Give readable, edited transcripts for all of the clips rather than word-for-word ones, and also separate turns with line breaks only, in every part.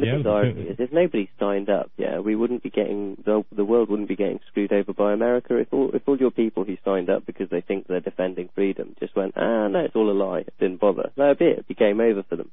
bizarre thing is, if nobody signed up, we wouldn't be getting, the world wouldn't be getting screwed over by America. If all your people who signed up because they think they're defending freedom just went, no, it's all a lie, didn't bother, that'd be it. It'd be game over for them.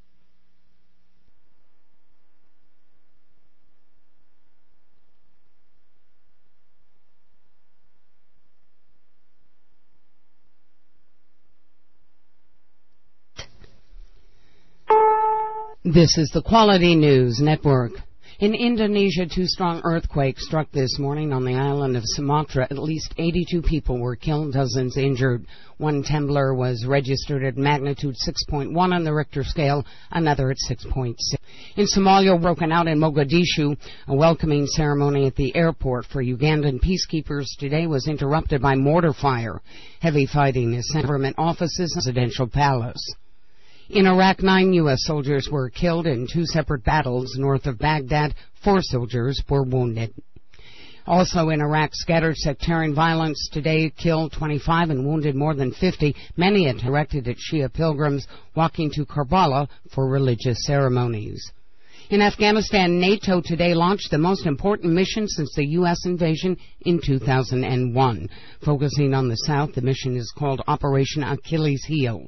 This is the Quality News Network. In Indonesia, 2 strong earthquakes struck this morning on the island of Sumatra. At least 82 people were killed, dozens injured. One tremor was registered at magnitude 6.1 on the Richter scale, another at 6.6. In Somalia, broken out in Mogadishu, a welcoming ceremony at the airport for Ugandan peacekeepers today was interrupted by mortar fire. Heavy fighting is in government offices and presidential palace. In Iraq, 9 U.S. soldiers were killed in 2 separate battles north of Baghdad. 4 soldiers were wounded. Also in Iraq, scattered sectarian violence today killed 25 and wounded more than 50, many directed at Shia pilgrims walking to Karbala for religious ceremonies. In Afghanistan, NATO today launched the most important mission since the U.S. invasion in 2001. Focusing on the south, the mission is called Operation Achilles Heel.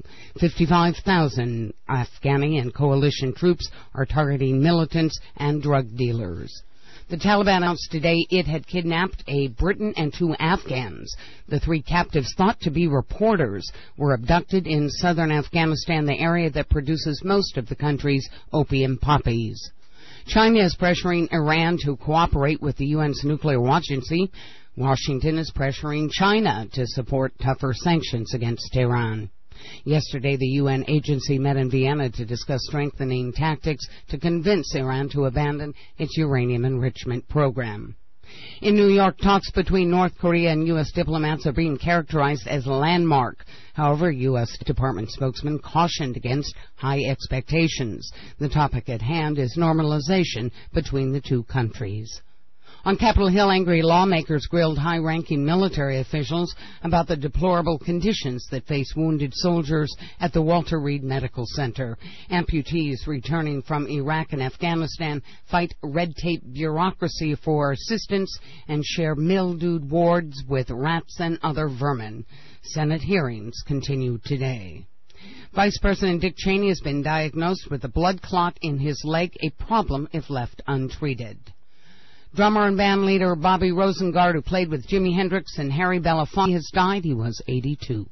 55,000 Afghani and coalition troops are targeting militants and drug dealers. The Taliban announced today it had kidnapped a Briton and 2 Afghans. The 3 captives, thought to be reporters, were abducted in southern Afghanistan, the area that produces most of the country's opium poppies. China is pressuring Iran to cooperate with the UN's nuclear watch agency. Washington is pressuring China to support tougher sanctions against Tehran. Yesterday, the UN agency met in Vienna to discuss strengthening tactics to convince Iran to abandon its uranium enrichment program. In New York, talks between North Korea and U.S. diplomats are being characterized as landmark. However, U.S. Department spokesman cautioned against high expectations. The topic at hand is normalization between the 2 countries. On Capitol Hill, angry lawmakers grilled high-ranking military officials about the deplorable conditions that face wounded soldiers at the Walter Reed Medical Center. Amputees returning from Iraq and Afghanistan fight red tape bureaucracy for assistance and share mildewed wards with rats and other vermin. Senate hearings continue today. Vice President Dick Cheney has been diagnosed with a blood clot in his leg, a problem if left untreated. Drummer and band leader Bobby Rosengard, who played with Jimi Hendrix and Harry Belafonte, has died. He was 82.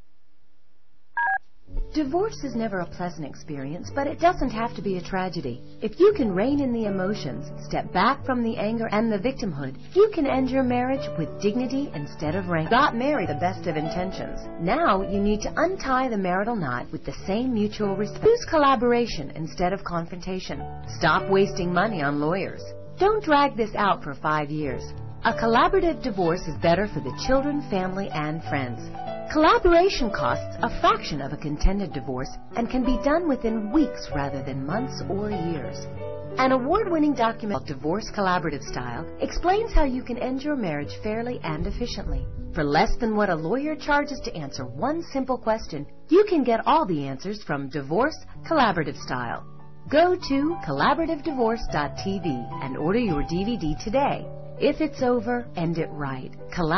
Divorce is never a pleasant experience, but it doesn't have to be a tragedy. If you can rein in the emotions, step back from the anger and the victimhood, you can end your marriage with dignity instead of rancor. Got married the best of intentions. Now you need to untie the marital knot with the same mutual respect. Use collaboration instead of confrontation. Stop wasting money on lawyers. Don't drag this out for 5 years. A collaborative divorce is better for the children, family, and friends. Collaboration costs a fraction of a contended divorce and can be done within weeks rather than months or years. An award-winning document called Divorce Collaborative Style explains how you can end your marriage fairly and efficiently. For less than what a lawyer charges to answer one simple question, you can get all the answers from Divorce Collaborative Style. Go to collaborativedivorce.tv and order your DVD today. If it's over, end it right.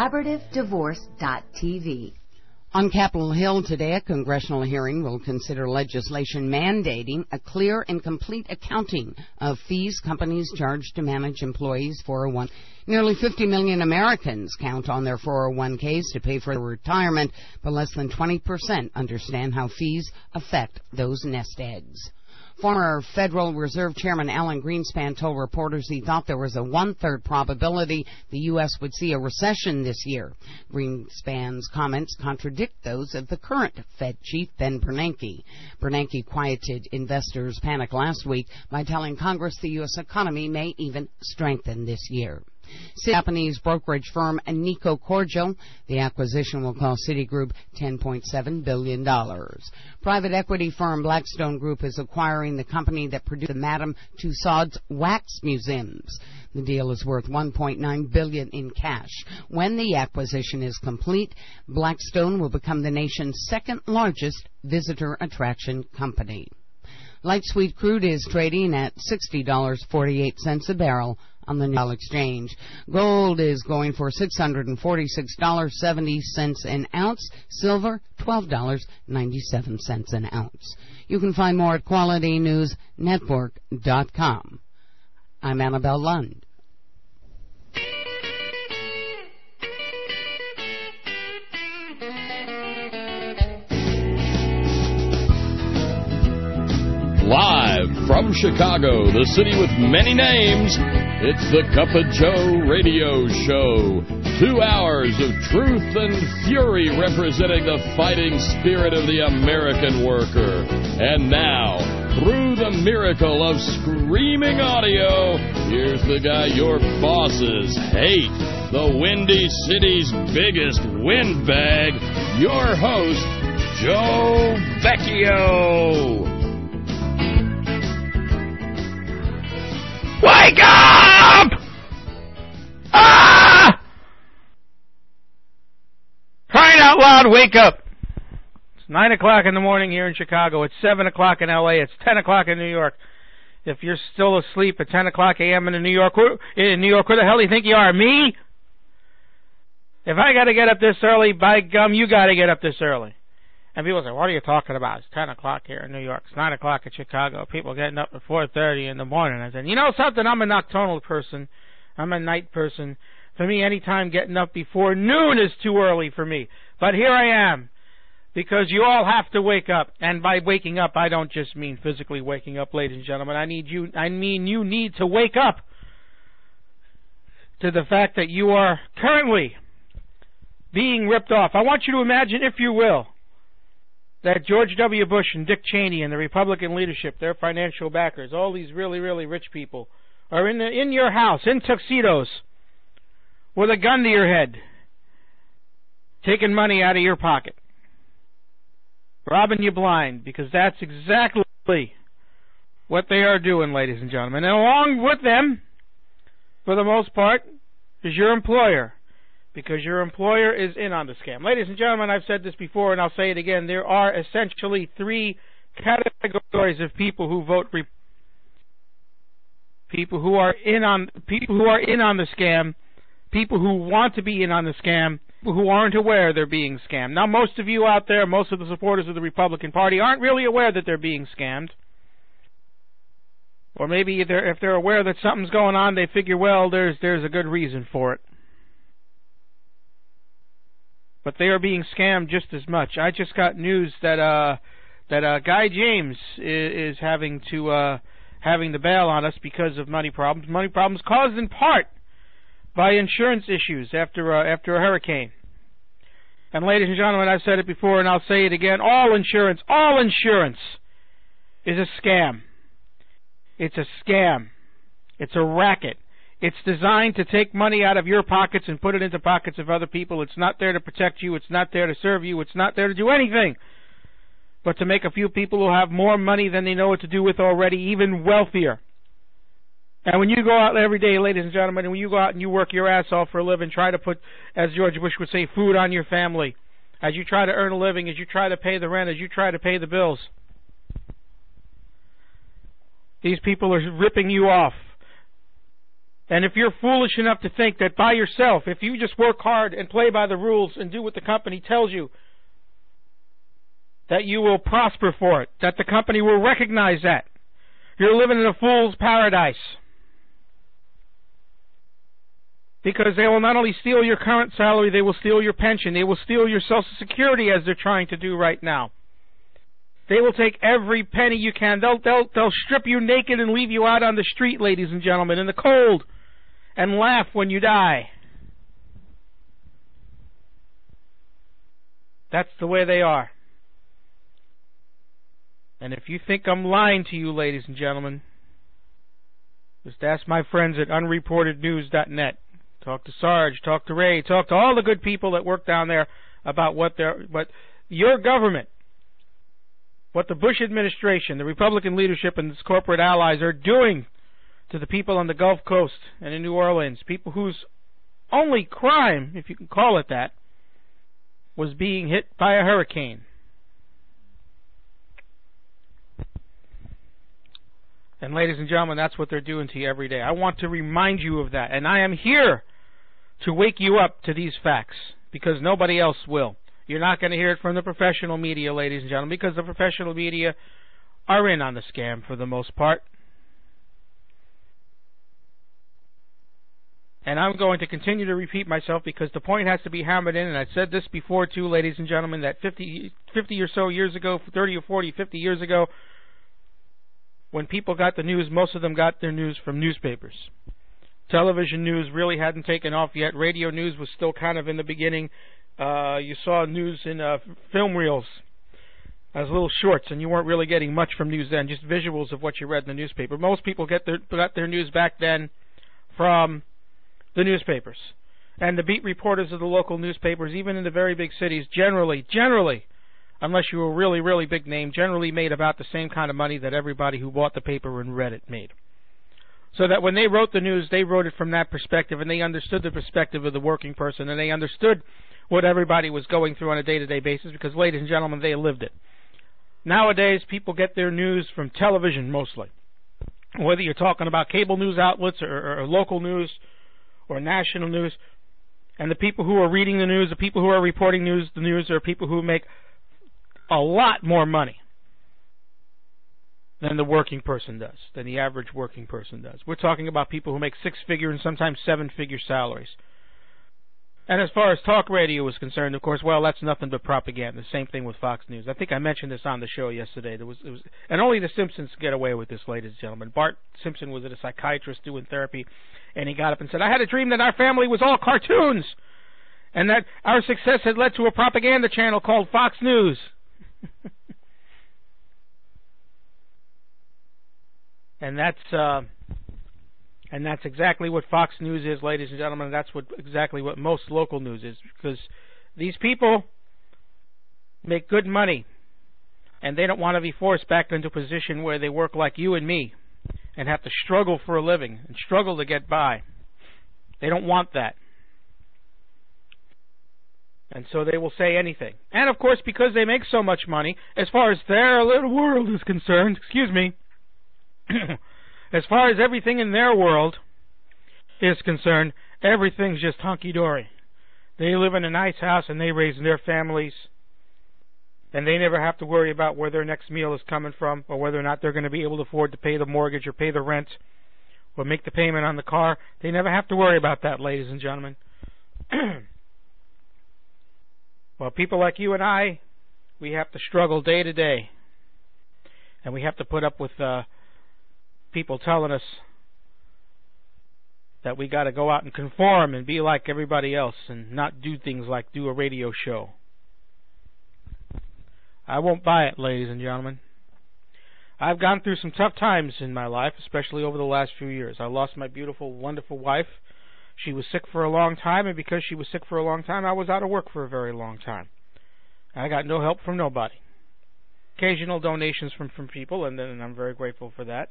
collaborativedivorce.tv.
On Capitol Hill today, a congressional hearing will consider legislation mandating a clear and complete accounting of fees companies charge to manage employees' 401. Nearly 50 million Americans count on their 401ks to pay for their retirement, but less than 20% understand how fees affect those nest eggs. Former Federal Reserve Chairman Alan Greenspan told reporters he thought there was a 1/3 probability the U.S. would see a recession this year. Greenspan's comments contradict those of the current Fed chief, Ben Bernanke. Bernanke quieted investors' panic last week by telling Congress the U.S. economy may even strengthen this year. Japanese brokerage firm Nikko Kogyo. The acquisition will cost Citigroup $10.7 billion. Private equity firm Blackstone Group is acquiring the company that produced the Madame Tussauds wax museums. The deal is worth $1.9 billion in cash. When the acquisition is complete, Blackstone will become the nation's second largest visitor attraction company. Light sweet crude is trading at $60.48 a barrel on the New York Exchange. Gold is going for $646.70 an ounce. Silver, $12.97 an ounce. You can find more at QualityNewsNetwork.com. I'm Annabelle Lund.
Live from Chicago, the city with many names, it's the Cup of Joe radio show. 2 hours of truth and fury representing the fighting spirit of the American worker. And now, through the miracle of screaming audio, here's the guy your bosses hate, the Windy City's biggest windbag, your host, Joe Vecchio. Wake up! Ah! Crying out loud, wake up. It's 9 o'clock in the morning here in Chicago. It's 7 o'clock in L.A. It's 10 o'clock in New York. If you're still asleep at 10 o'clock a.m. in New York, where the hell do you think you are? Me? If I got to get up this early, by gum, you got to get up this early. And people say, what are you talking about? It's 10 o'clock here in New York. It's 9 o'clock in Chicago. People getting up at 4:30 in the morning. I said, you know something? I'm a nocturnal person. I'm a night person. For me, any time getting up before noon is too early for me. But here I am, because you all have to wake up. And by waking up, I don't just mean physically waking up, ladies and gentlemen. I mean you need to wake up to the fact that you are currently being ripped off. I want you to imagine, if you will, that George W. Bush and Dick Cheney and the Republican leadership, their financial backers, all these really, really rich people, are in your house, in tuxedos, with a gun to your head, taking money out of your pocket, robbing you blind, because that's exactly what they are doing, ladies and gentlemen. And along with them, for the most part, is your employer, because your employer is in on the scam. Ladies and gentlemen, I've said this before and I'll say it again. There are essentially 3 categories of people who vote people who are in on the scam, people who want to be in on the scam, people who aren't aware they're being scammed. Now, most of you out there, most of the supporters of the Republican Party aren't really aware that they're being scammed. Or maybe if they're aware that something's going on, they figure, well, there's a good reason for it. But they are being scammed just as much. I just got news that Guy James is having to bail on us because of money problems. Money problems caused in part by insurance issues after a hurricane. And ladies and gentlemen, I've said it before and I'll say it again. All insurance is a scam. It's a scam. It's a racket. It's designed to take money out of your pockets and put it into pockets of other people. It's not there to protect you. It's not there to serve you. It's not there to do anything but to make a few people who have more money than they know what to do with already even wealthier. And when you go out every day, ladies and gentlemen, and when you go out and you work your ass off for a living, try to put, as George Bush would say, food on your family, as you try to earn a living, as you try to pay the rent, as you try to pay the bills, these people are ripping you off. And if you're foolish enough to think that by yourself, if you just work hard and play by the rules and do what the company tells you, that you will prosper for it, that the company will recognize that, you're living in a fool's paradise. Because they will not only steal your current salary, they will steal your pension, they will steal your Social Security, as they're trying to do right now. They will take every penny you can. They'll strip you naked and leave you out on the street, ladies and gentlemen, in the cold, and laugh when you die. That's the way they are. And if you think I'm lying to you, ladies and gentlemen, just ask my friends at unreportednews.net. Talk to Sarge, talk to Ray, talk to all the good people that work down there about what your government, what the Bush administration, the Republican leadership, and its corporate allies are doing to the people on the Gulf Coast and in New Orleans, people whose only crime, if you can call it that, was being hit by a hurricane. And ladies and gentlemen, that's what they're doing to you every day. I want to remind you of that. And I am here to wake you up to these facts, because nobody else will. You're not going to hear it from the professional media, ladies and gentlemen, because the professional media are in on the scam for the most part. And I'm going to continue to repeat myself because the point has to be hammered in, and I've said this before too, ladies and gentlemen, that 50 or so years ago, 30 or 40, 50 years ago, when people got the news, most of them got their news from newspapers. Television news really hadn't taken off yet. Radio news was still kind of in the beginning. You saw news in film reels as little shorts, and you weren't really getting much from news then, just visuals of what you read in the newspaper. Most people got their news back then from the newspapers. And the beat reporters of the local newspapers, even in the very big cities, generally, unless you were a really, really big name, generally made about the same kind of money that everybody who bought the paper and read it made. So that when they wrote the news, they wrote it from that perspective, and they understood the perspective of the working person, and they understood what everybody was going through on a day-to-day basis, because, ladies and gentlemen, they lived it. Nowadays, people get their news from television mostly. Whether you're talking about cable news outlets or local news or national news, and the people who are reading the news, the people who are reporting the news are people who make a lot more money than the working person does, than the average working person does. We're talking about people who make six-figure and sometimes seven-figure salaries. And as far as talk radio is concerned, of course, well, that's nothing but propaganda. Same thing with Fox News. I think I mentioned this on the show yesterday. And only the Simpsons get away with this, ladies and gentlemen. Bart Simpson was a psychiatrist doing therapy, and he got up and said, I had a dream that our family was all cartoons, and that our success had led to a propaganda channel called Fox News. And that's exactly what Fox News is, ladies and gentlemen. That's exactly what most local news is, because these people make good money, and they don't want to be forced back into a position where they work like you and me and have to struggle for a living and struggle to get by. They don't want that. And so they will say anything. And, of course, because they make so much money, as far as their little world is concerned, as far as everything in their world is concerned, everything's just hunky-dory. They live in a nice house and they raise their families, and they never have to worry about where their next meal is coming from, or whether or not they're going to be able to afford to pay the mortgage or pay the rent or make the payment on the car. They never have to worry about that, ladies and gentlemen. Well, people like you and I, we have to struggle day to day, and we have to put up with people telling us that we got to go out and conform and be like everybody else and not do things like do a radio show. I won't buy it, ladies and gentlemen. I've gone through some tough times in my life, especially over the last few years. I lost my beautiful, wonderful wife. She was sick for a long time, and because she was sick for a long time, I was out of work for a very long time. I got no help from nobody. Occasional donations from people, and I'm very grateful for that.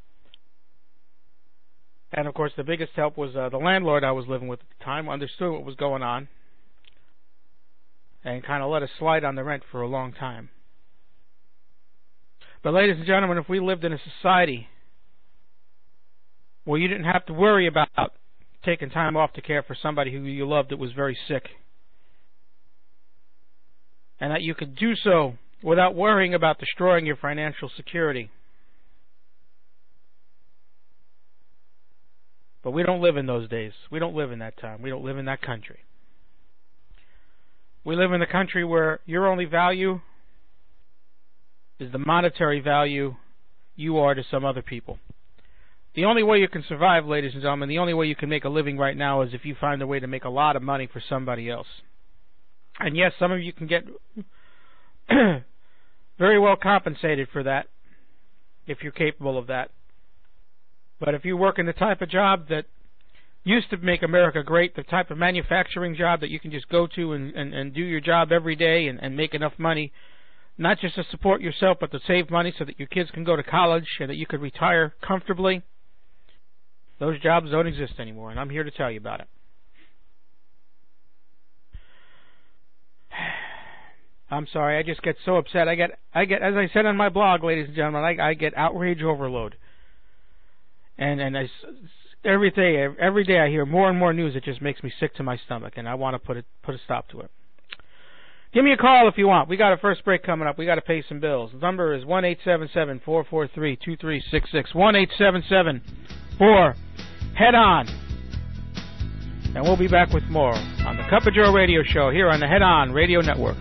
And, of course, the biggest help was the landlord I was living with at the time, understood what was going on, and kind of let us slide on the rent for a long time. But, ladies and gentlemen, if we lived in a society where you didn't have to worry about taking time off to care for somebody who you loved that was very sick, and that you could do so without worrying about destroying your financial security. But we don't live in those days. We don't live in that time. We don't live in that country. We live in a country where your only value is the monetary value you are to some other people. The only way you can survive, ladies and gentlemen, the only way you can make a living right now is if you find a way to make a lot of money for somebody else. And yes, some of you can get very well compensated for that if you're capable of that. But if you work in the type of job that used to make America great, the type of manufacturing job that you can just go to and do your job every day and make enough money, not just to support yourself, but to save money so that your kids can go to college and that you could retire comfortably, those jobs don't exist anymore, and I'm here to tell you about it. I'm sorry, I just get so upset. I get, as I said on my blog, ladies and gentlemen, I get outrage overload. And every day I hear more and more news that just makes me sick to my stomach, and I want to put a stop to it. Give me a call if you want. We got a first break coming up. We got to pay some bills. The number is 1-877-443-2366. 1-877-4-HEAD-ON. And we'll be back with more on the Cup of Joe radio show here on the Head On Radio Network.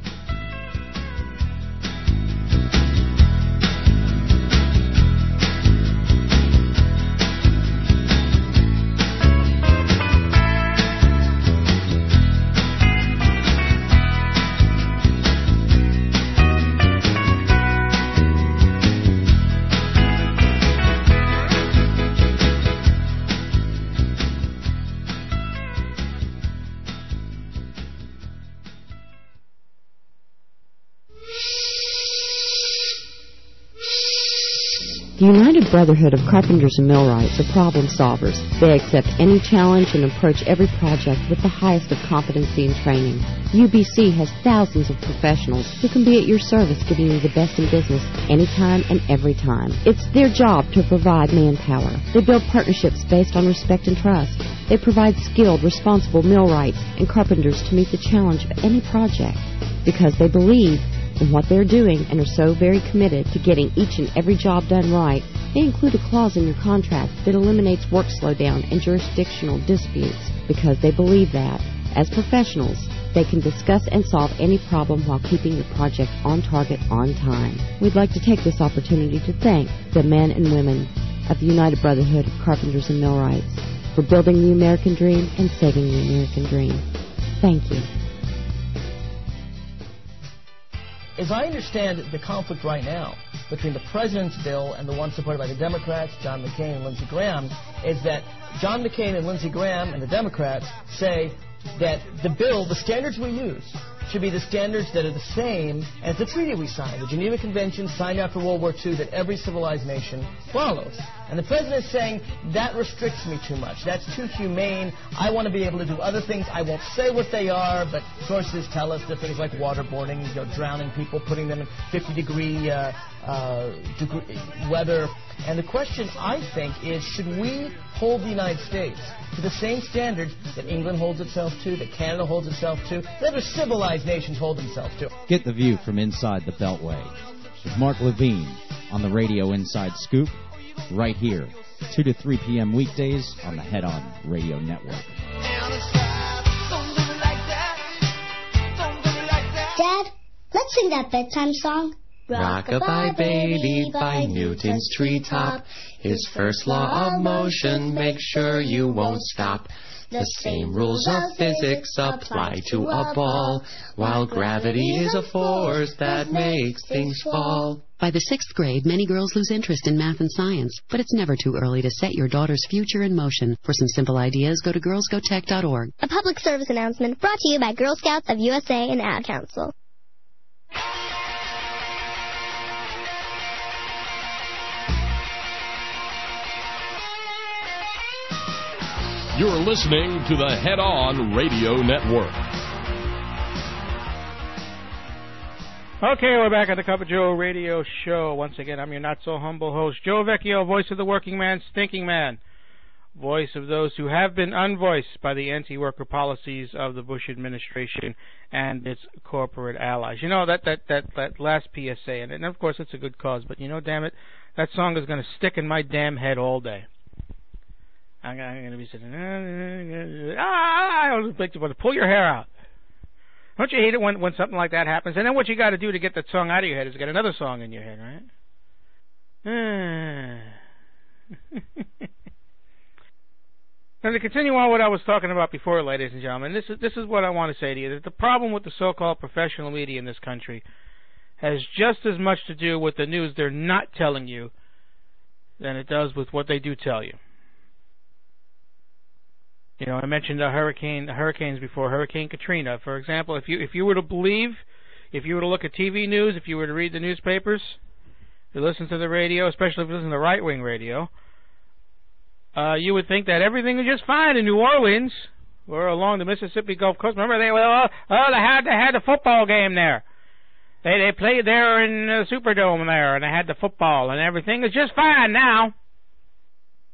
The United Brotherhood of Carpenters and Millwrights are problem solvers. They accept any challenge and approach every project with the highest of competency and training. UBC has thousands of professionals who can be at your service, giving you the best in business anytime and every time. It's their job to provide manpower. They build partnerships based on respect and trust. They provide skilled, responsible millwrights and carpenters to meet the challenge of any project because they believe in what they're doing and are so very committed to getting each and every job done right. They include a clause in your contract that eliminates work slowdown and jurisdictional disputes because they believe that, as professionals, they can discuss and solve any problem while keeping your project on target on time. We'd like to take this opportunity to thank the men and women of the United Brotherhood of Carpenters and Millwrights for building the American dream and saving the American dream. Thank you.
As I understand the conflict right now between the President's bill and the one supported by the Democrats, John McCain and Lindsey Graham, is that John McCain and Lindsey Graham and the Democrats say that the bill, the standards we use, should be the standards that are the same as the treaty we signed, the Geneva Convention signed after World War II that every civilized nation follows. And the President is saying, that restricts me too much. That's too humane. I want to be able to do other things. I won't say what they are, but sources tell us that things like waterboarding, drowning people, putting them in 50-degree weather. And the question, I think, is should we hold the United States to the same standards that England holds itself to, that Canada holds itself to, that other civilized nations hold themselves to?
Get the view from inside the Beltway with Mark Levine on the Radio Inside Scoop, right here, 2 to 3 p.m. weekdays on the Head On Radio Network.
Dad, let's sing that bedtime song.
Rock-a-bye baby by Newton's treetop. His first law of motion, make sure you won't stop. The same rules of physics apply to a ball, while gravity is a force that makes things fall.
By the 6th grade, many girls lose interest in math and science, but it's never too early to set your daughter's future in motion. For some simple ideas, go to girlsgotech.org.
A public service announcement brought to you by Girl Scouts of USA and Ad Council.
You're listening to the Head On Radio Network.
Okay, we're back at the Cup of Joe radio show. Once again, I'm your not-so-humble host, Joe Vecchio, voice of the working man, stinking man, voice of those who have been unvoiced by the anti-worker policies of the Bush administration and its corporate allies. You know, that last PSA, and of course it's a good cause, but you know, damn it, that song is going to stick in my damn head all day. I'm going to be sitting, I was expecting to pull your hair out. Don't you hate it when something like that happens? And then what you got to do to get that song out of your head is get another song in your head, right? Now, to continue on what I was talking about before, ladies and gentlemen, this is what I want to say to you. That the problem with the so-called professional media in this country has just as much to do with the news they're not telling you than it does with what they do tell you. You know, I mentioned hurricanes before. Hurricane Katrina, for example. If you were to believe, if you were to look at TV news, if you were to read the newspapers, you listen to the radio, especially if you listen to right-wing radio, you would think that everything was just fine in New Orleans or along the Mississippi Gulf Coast. Remember, they had the football game there. They played there in the Superdome there, and they had the football, and everything is just fine now.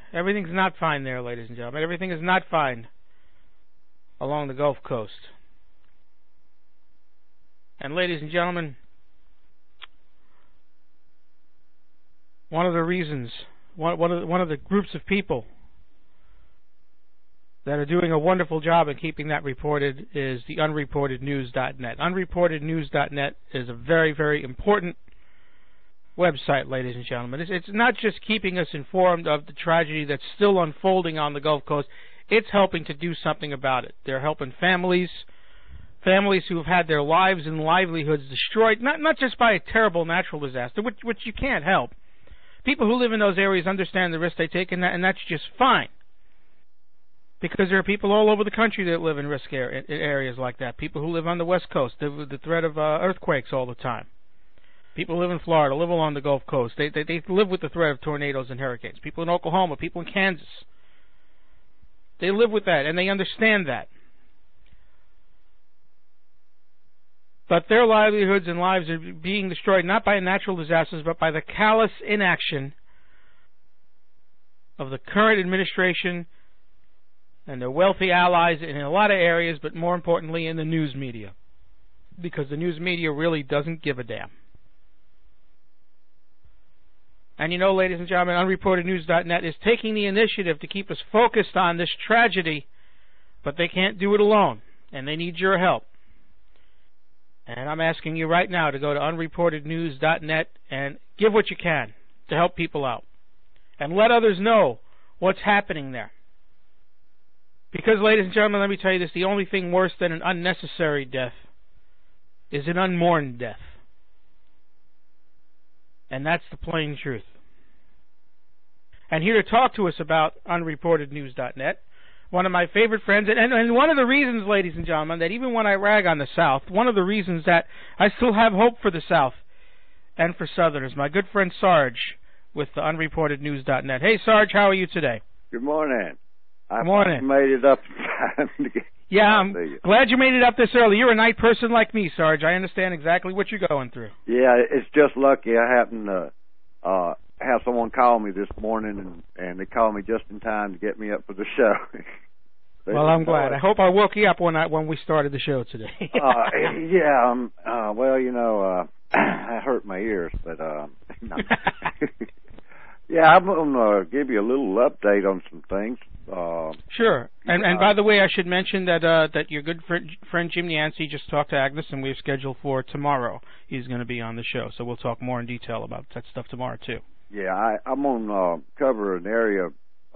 Everything's not fine there, ladies and gentlemen. Everything is not fine along the Gulf Coast. And ladies and gentlemen, one of the reasons, one of the groups of people that are doing a wonderful job in keeping that reported is the unreportednews.net. Unreportednews.net is a very, very important website, ladies and gentlemen. It's not just keeping us informed of the tragedy that's still unfolding on the Gulf Coast. It's helping to do something about it. They're helping families who have had their lives and livelihoods destroyed, not just by a terrible natural disaster, which you can't help. People who live in those areas understand the risk they take, and that's just fine. Because there are people all over the country that live in risk areas like that. People who live on the West Coast, the threat of earthquakes all the time. People who live in Florida, live along the Gulf Coast. They live with the threat of tornadoes and hurricanes. People in Oklahoma, people in Kansas. They live with that, and they understand that. But their livelihoods and lives are being destroyed not by natural disasters, but by the callous inaction of the current administration and their wealthy allies in a lot of areas, but more importantly in the news media. Because the news media really doesn't give a damn. And you know, ladies and gentlemen, unreportednews.net is taking the initiative to keep us focused on this tragedy, but they can't do it alone, and they need your help. And I'm asking you right now to go to unreportednews.net and give what you can to help people out. And let others know what's happening there. Because, ladies and gentlemen, let me tell you this, the only thing worse than an unnecessary death is an unmourned death. And that's the plain truth. And here to talk to us about unreportednews.net, one of my favorite friends, and one of the reasons, ladies and gentlemen, that even when I rag on the South, one of the reasons that I still have hope for the South and for Southerners, my good friend Sarge with the unreportednews.net. Hey, Sarge, how are you today?
Good morning.
Good morning.
I made it up in time to get.
Yeah, I'm glad you made it up this early. You're a night person like me, Sarge. I understand exactly what you're going through.
Yeah, it's just lucky. I happened to have someone call me this morning, and they called me just in time to get me up for the show.
Well, I'm glad. I hope I woke you up when we started the show today.
Yeah. Well, you know, I hurt my ears, but no. Yeah, I'm going to give you a little update on some things.
Sure. And by the way, I should mention that your good friend Jim Yancey just talked to Agnes, and we've scheduled for tomorrow. He's going to be on the show, so we'll talk more in detail about that stuff tomorrow too.
Yeah, I'm going to cover an area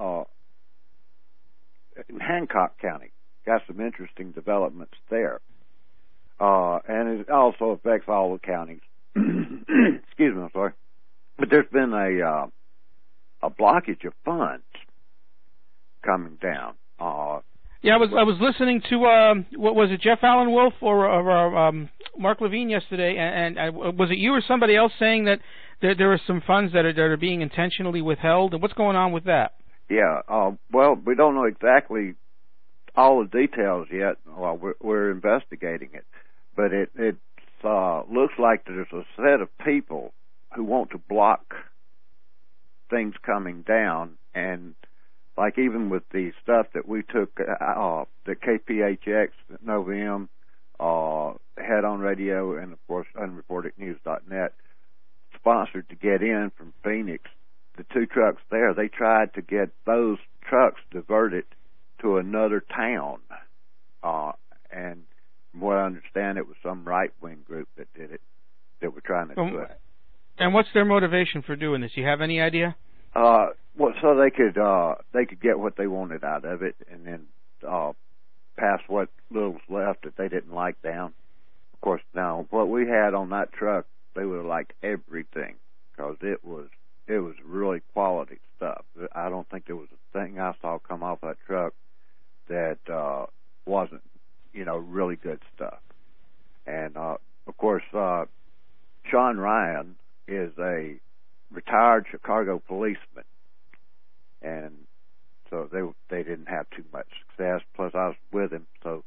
in Hancock County. Got some interesting developments there, and it also affects all the counties. Excuse me, I'm sorry, but there's been a blockage of funds coming down.
Yeah, I was listening to what was it, Jeff Allen Wolf or Mark Levine yesterday, and was it you or somebody else saying that there are some funds that are being intentionally withheld? And what's going on with that?
Yeah, well, we don't know exactly all the details yet. We're investigating it, but it looks like there's a set of people who want to block things coming down, and like even with the stuff that we took, the KPHX, Novim, Head on Radio, and of course unreportednews.net sponsored to get in from Phoenix. The two trucks there, they tried to get those trucks diverted to another town, and from what I understand, it was some right-wing group that did it, that were trying to do it.
And what's their motivation for doing this? You have any idea?
Well, so they could get what they wanted out of it, and then pass what little was left that they didn't like down. Of course, now what we had on that truck, they would have liked everything, because it was really quality stuff. I don't think there was a thing I saw come off that truck that wasn't, really good stuff. And of course, Sean Ryan is a retired Chicago policeman, and so they didn't have too much success. Plus, I was with him, so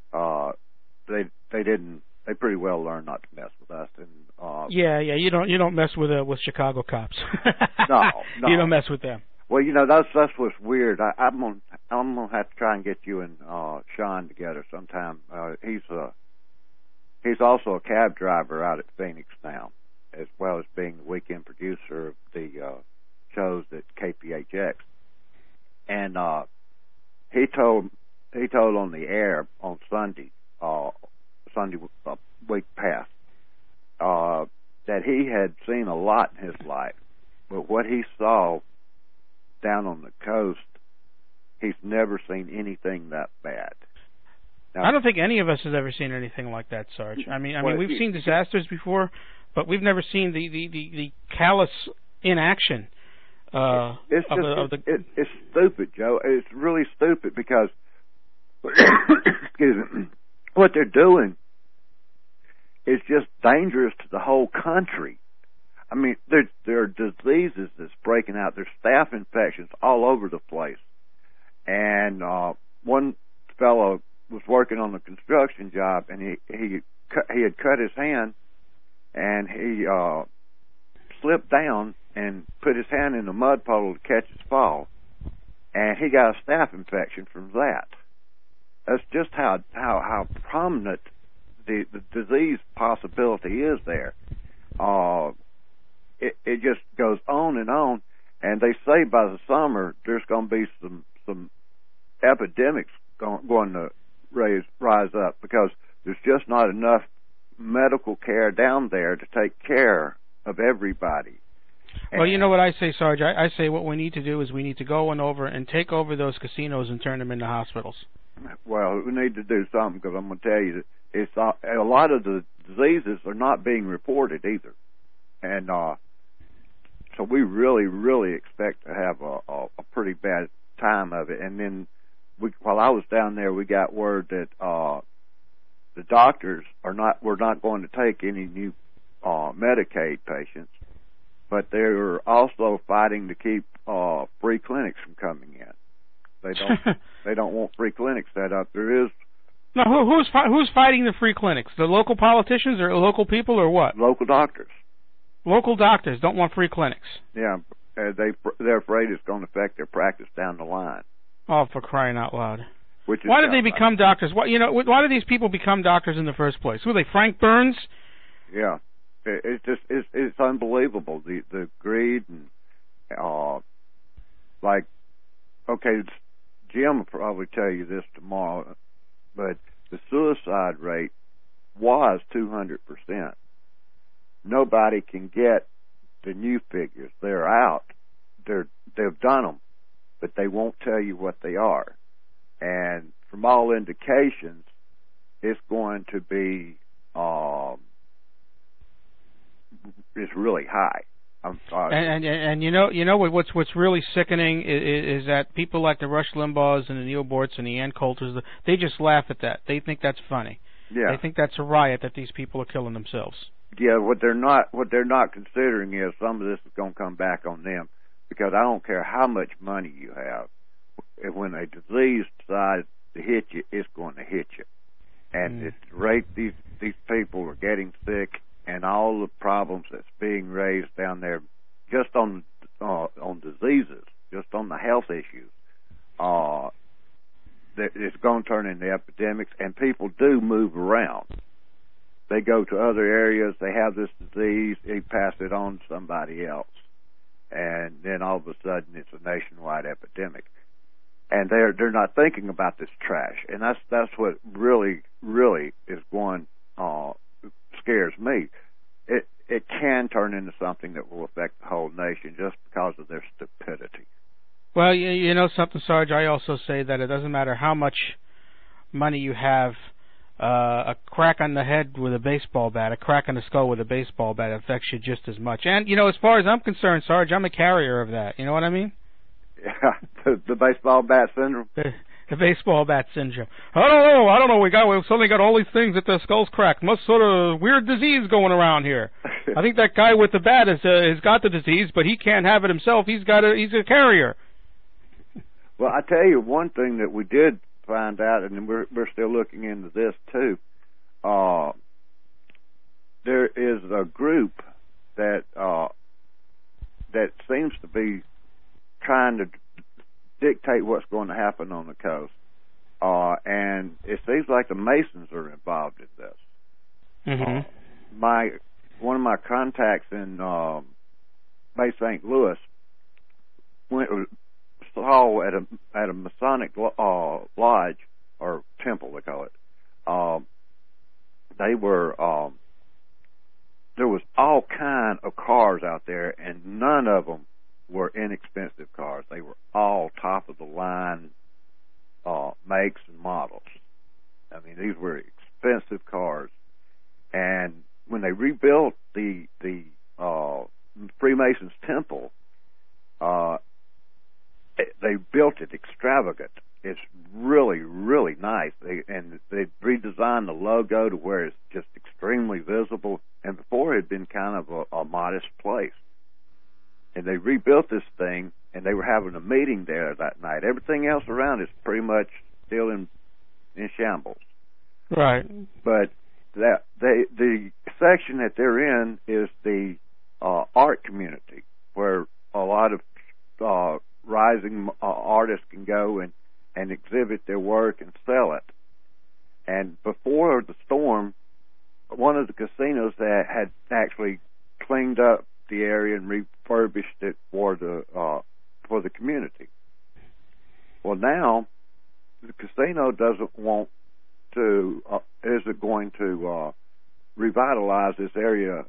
they pretty well learned not to mess with us. And
you don't mess with Chicago cops.
No,
you don't mess with them.
Well, that's what's weird. I'm gonna have to try and get you and Sean together sometime. He's also a cab driver out at Phoenix now, as well as being the weekend producer of the shows at KPHX. And he told on the air on Sunday week past, that he had seen a lot in his life, but what he saw down on the coast, he's never seen anything that bad. Now,
I don't think any of us has ever seen anything like that, Sarge. I mean, we've seen disasters before, but we've never seen the callous inaction.
It's stupid, Joe. It's really stupid because excuse me, what they're doing is just dangerous to the whole country. I mean, there are diseases that's breaking out. There's staph infections all over the place. And one fellow was working on a construction job, and he had cut his hand, and he slipped down and put his hand in a mud puddle to catch his fall, and he got a staph infection from that. That's just how prominent the disease possibility is there. It just goes on, and they say by the summer there's going to be some epidemics going to rise up because there's just not enough medical care down there to take care of everybody.
Well, you know what I say, Sarge? I say what we need to do is we need to go over and take over those casinos and turn them into hospitals.
Well, we need to do something because I'm going to tell you that it's a lot of the diseases are not being reported either, and so we really, really expect to have a pretty bad time of it. And then while I was down there, we got word that the doctors were not going to take any new Medicaid patients, but they're also fighting to keep free clinics from coming in. They don't want free clinics set up. There is.
No, who's fighting the free clinics? The local politicians or local people or what?
Local doctors.
Local doctors don't want free clinics.
Yeah, they're afraid it's going to affect their practice down the line.
Oh, for crying out loud!
Why
did they become doctors? Why do these people become doctors in the first place? Who are they? Frank Burns?
Yeah, it's unbelievable the greed and Jim will probably tell you this tomorrow, but the suicide rate was 200%. Nobody can get the new figures. They're out. They've done them, but they won't tell you what they are. And from all indications, it's going to be it's really high.
And you know what's really sickening is that people like the Rush Limbaughs and the Neil Borts and the Ann Coulters, they just laugh at that. They think that's funny.
Yeah.
They think that's a riot that these people are killing themselves.
Yeah, what they're not considering is some of this is going to come back on them, because I don't care how much money you have, when a disease decides to hit you, it's going to hit you. And at the rate these people are getting sick, and all the problems that's being raised down there, just on diseases, just on the health issues, that it's going to turn into epidemics. And people do move around. They go to other areas. They have this disease. They pass it on to somebody else, and then all of a sudden it's a nationwide epidemic. And they're not thinking about this trash, and that's what really is going scares me. It can turn into something that will affect the whole nation just because of their stupidity.
Well, you know something, Sarge? I also say that it doesn't matter how much money you have. A crack on the head with a baseball bat, a crack on the skull with a baseball bat affects you just as much. And, as far as I'm concerned, Sarge, I'm a carrier of that. You know what I mean?
Yeah, the baseball bat syndrome.
The baseball bat syndrome. I don't know. We've suddenly got all these things that the skull's cracked. Must sort of weird disease going around here. I think that guy with the bat has got the disease, but he can't have it himself. He's a carrier.
Well, I tell you one thing that we did find out, and we're still looking into this too. There is a group that seems to be trying to dictate what's going to happen on the coast. And it seems like the Masons are involved in this.
Mm-hmm.
One of my contacts in Bay St. Louis saw at a Masonic lodge or temple, they call it. They were there was all kind of cars out there, and none of them were inexpensive cars. They were all top of the line makes and models. I mean, these were expensive cars. And when they rebuilt the Freemasons temple, they built it extravagant. It's really, really nice. They redesigned the logo to where it's just extremely visible. And before it had been kind of a modest place. And they rebuilt this thing, and they were having a meeting there that night. Everything else around is pretty much still in shambles.
Right.
But the section that they're in is the art community, where a lot of rising artists can go and exhibit their work and sell it. And before the storm, one of the casinos that had actually cleaned up the area and refurbished it for the community. Well, now the casino doesn't want to isn't going to revitalize this area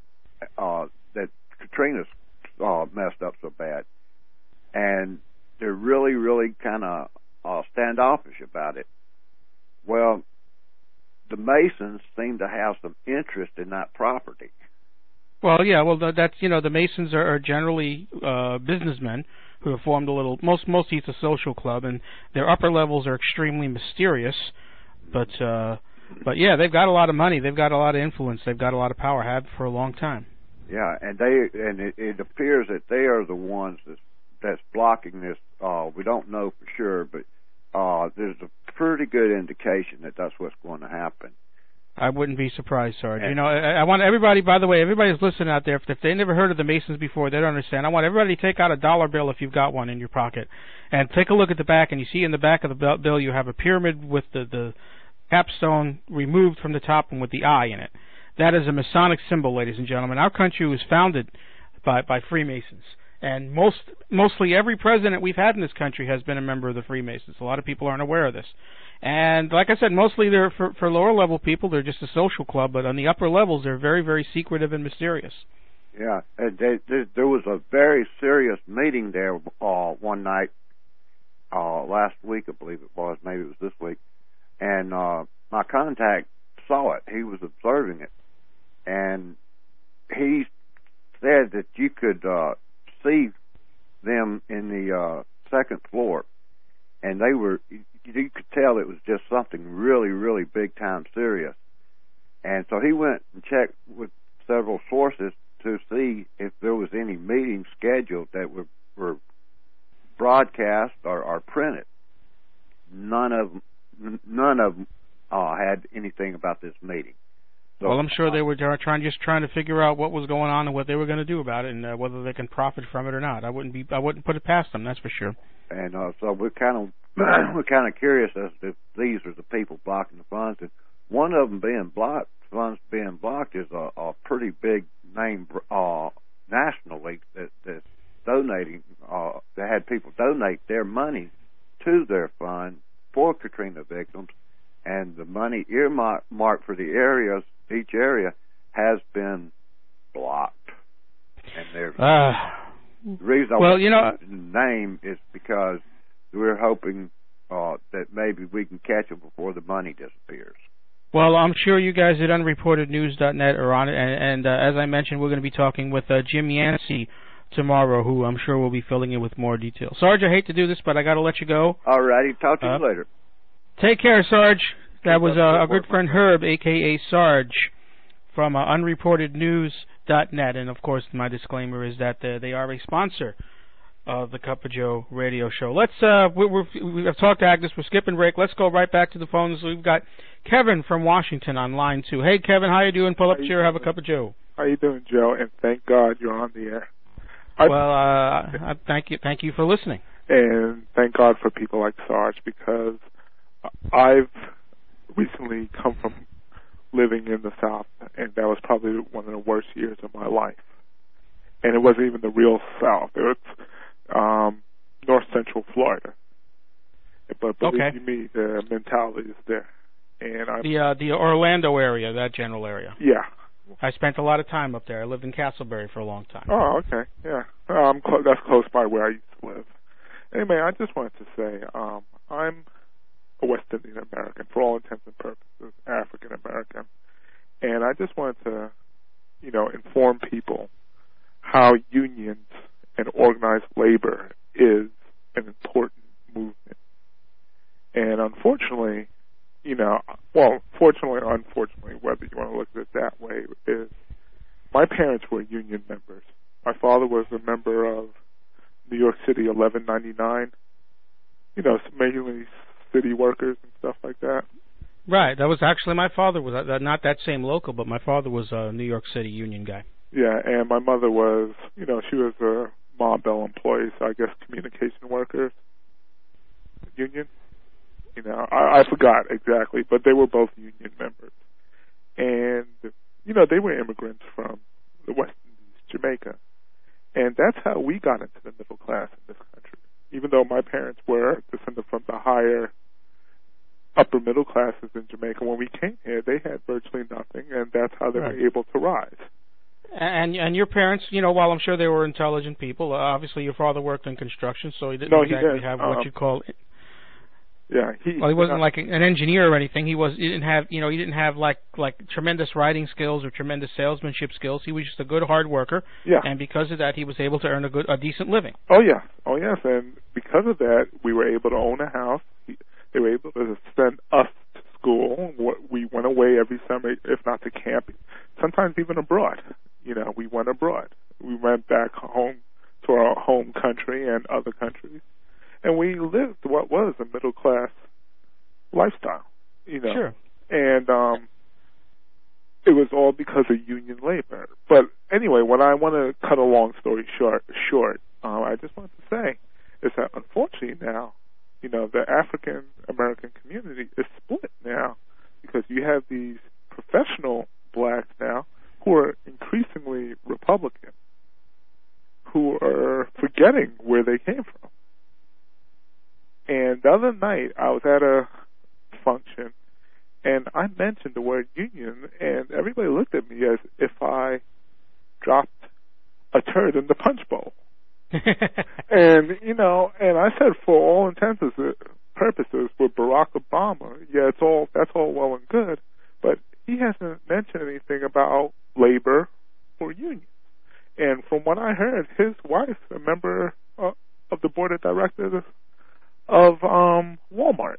that Katrina's messed up so bad, and they're really, really kind of standoffish about it. Well, the Masons seem to have some interest in that property.
Well, yeah, that's, the Masons are generally businessmen who have formed a little, mostly it's a social club, and their upper levels are extremely mysterious, but yeah, they've got a lot of money, they've got a lot of influence, they've got a lot of power, have for a long time.
Yeah, and it appears that they are the ones that's blocking this. We don't know for sure, but there's a pretty good indication that that's what's going to happen.
I wouldn't be surprised, Sarge. I want everybody, by the way, everybody's listening out there, if they never heard of the Masons before, they don't understand. I want everybody to take out a dollar bill if you've got one in your pocket, and take a look at the back, and you see in the back of the bill you have a pyramid with the capstone removed from the top and with the eye in it. That is a Masonic symbol, ladies and gentlemen. Our country was founded by Freemasons. And mostly every president we've had in this country has been a member of the Freemasons. A lot of people aren't aware of this. And like I said, mostly they're for lower level people, they're just a social club, but on the upper levels, they're very, very secretive and mysterious.
Yeah, there was a very serious meeting there one night, last week, I believe it was, maybe it was this week, and my contact saw it. He was observing it, and he said that you could see them in the second floor, and you could tell it was just something really, really big time serious. And so he went and checked with several sources to see if there was any meetings scheduled that were broadcast or printed. None of them had anything about this meeting. So,
well, I'm sure they were trying to figure out what was going on and what they were going to do about it, and whether they can profit from it or not. I wouldn't put it past them, that's for sure. And
so we're kind of curious as to if these are the people blocking the funds. And one of them funds being blocked is a pretty big name nationally that's donating. They had people donate their money to their fund for Katrina victims, and the money earmarked for the areas. Each area has been blocked, and the reason I want to use the name is because we're hoping that maybe we can catch them before the money disappears.
Well, I'm sure you guys at unreportednews.net are on it, and as I mentioned, we're going to be talking with Jim Yancey tomorrow, who I'm sure will be filling in with more details. Sarge, I hate to do this, but I got to let you go.
All righty, talk to you later.
Take care, Sarge. That was our good friend Herb, a.k.a. Sarge, from unreportednews.net. And, of course, my disclaimer is that they are a sponsor of the Cup of Joe radio show. We've talked to Agnes. We're skipping break. Let's go right back to the phones. We've got Kevin from Washington on line 2. Hey, Kevin, how you doing? Pull up a chair, have a cup of Joe.
How you doing, Joe? And thank God you're on the air.
Thank you for listening.
And thank God for people like Sarge, because I've recently come from living in the South, and that was probably one of the worst years of my life. And it wasn't even the real South. It was north central Florida. But believe you me, the mentality is there. And
the Orlando area, that general area.
Yeah.
I spent a lot of time up there. I lived in Castleberry for a long time.
Oh, okay. Yeah. That's close by where I used to live. Anyway, I just wanted to say, I'm a West Indian American, for all intents and purposes, African American. And I just wanted to, inform people how unions and organized labor is an important movement. And unfortunately, fortunately or unfortunately, whether you want to look at it that way, is my parents were union members. My father was a member of New York City 1199, mainly city workers and stuff like that.
Right. That was actually my father was not that same local, but my father was a New York City union guy.
Yeah, and my mother was, she was a Ma Bell employee, so I guess communication workers union. I forgot exactly, but they were both union members. And, they were immigrants from the West Indies, Jamaica. And that's how we got into the middle class in this country. Even though my parents were descended from the higher upper middle classes in Jamaica, when we came here, they had virtually nothing, and that's how they were able to rise.
And your parents, while I'm sure they were intelligent people, obviously your father worked in construction, so he didn't have what you call.
Yeah,
he wasn't like an engineer or anything. He didn't have like tremendous writing skills or tremendous salesmanship skills. He was just a good hard worker.
Yeah.
And because of that, he was able to earn a decent living.
Oh yes, and because of that, we were able to own a house. They were able to send us to school. We went away every summer, if not to camp, sometimes even abroad. We went abroad. We went back home to our home country and other countries. And we lived what was a middle-class lifestyle,
Sure.
And it was all because of union labor. But anyway, what I want to cut a long story short, I just want to say is that unfortunately now, the African-American community is split now because you have these professional blacks now who are increasingly Republican, who are forgetting where they came from. And the other night, I was at a function, and I mentioned the word union, and everybody looked at me as if I dropped a turd in the punch bowl. And, and I said, for all intents and purposes, with Barack Obama, that's all well and good, but he hasn't mentioned anything about labor or unions. And from what I heard, his wife, a member of the board of directors of Walmart.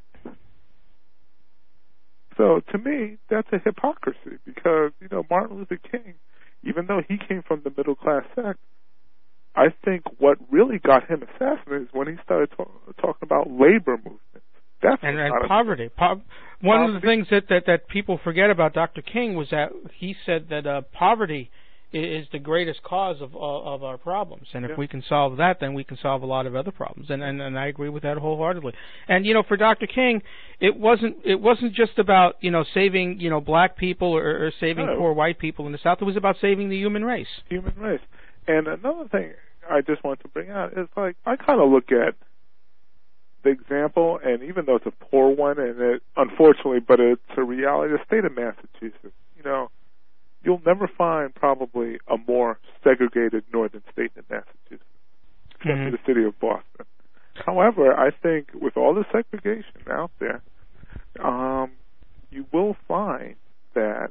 So to me, that's a hypocrisy because, Martin Luther King, even though he came from the middle class sect, I think what really got him assassinated is when he started talking about labor movements.
And poverty. One of the things that people forget about Dr. King was that he said that poverty is the greatest cause of our problems, and if we can solve that, then we can solve a lot of other problems. And I agree with that wholeheartedly. And for Dr. King, it wasn't just about saving black people or saving poor white people in the South. It was about saving the human race.
And another thing I just want to bring out is I kind of look at the example, and even though it's a poor one, and unfortunately, but it's a reality. The state of Massachusetts, you'll never find probably a more segregated northern state than Massachusetts, except for the city of Boston. However, I think with all the segregation out there, you will find that